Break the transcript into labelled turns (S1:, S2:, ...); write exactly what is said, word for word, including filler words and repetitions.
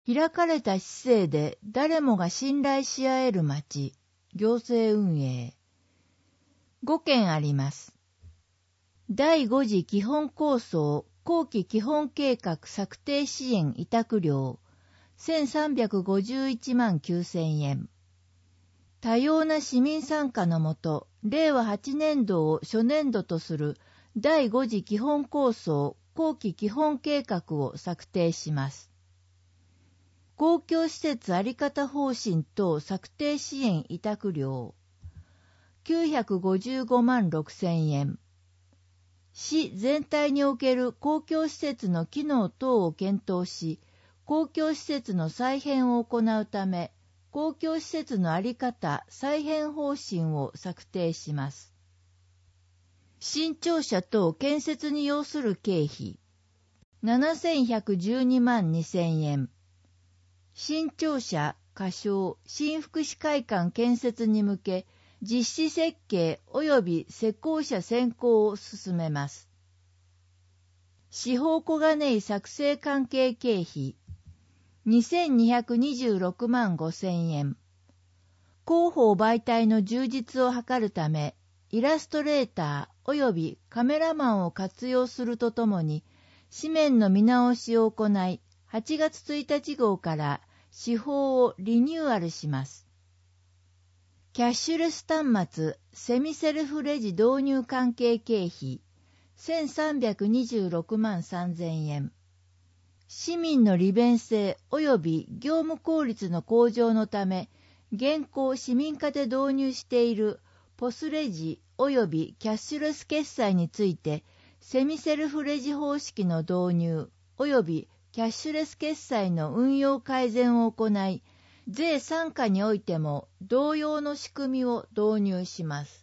S1: 開かれた市政で誰もが信頼し合える町、行政運営。ごけんあります。だいご次基本構想後期基本計画策定支援委託料せんさんびゃくごじゅういちまんきゅうせんえん。多様な市民参加のもと、れいわはちねんどを初年度とするだいご次基本構想後期基本計画を策定します。公共施設あり方方針等策定支援委託料きゅうひゃくごじゅうごまんろくせんえん。市全体における公共施設の機能等を検討し、公共施設の再編を行うため、公共施設のあり方再編方針を策定します。新庁舎等建設に要する経費ななせんひゃくじゅうにまんにせんえん。新庁舎、仮称、新福祉会館建設に向け、実施設計及び施工者選考を進めます。司法小金井作成関係経費にせんにひゃくにじゅうろくまんごせんえん。広報媒体の充実を図るため、イラストレーター及びカメラマンを活用するとともに、紙面の見直しを行い、はちがつついたち号から手法をリニューアルします。キャッシュレス端末セミセルフレジ導入関係経費せんさんびゃくにじゅうろくまんさんぜんえん。市民の利便性及び業務効率の向上のため、現行市民化で導入しているポスレジ及びキャッシュレス決済について、セミセルフレジ方式の導入及びキャッシュレス決済の運用改善を行い、税傘下においても同様の仕組みを導入します。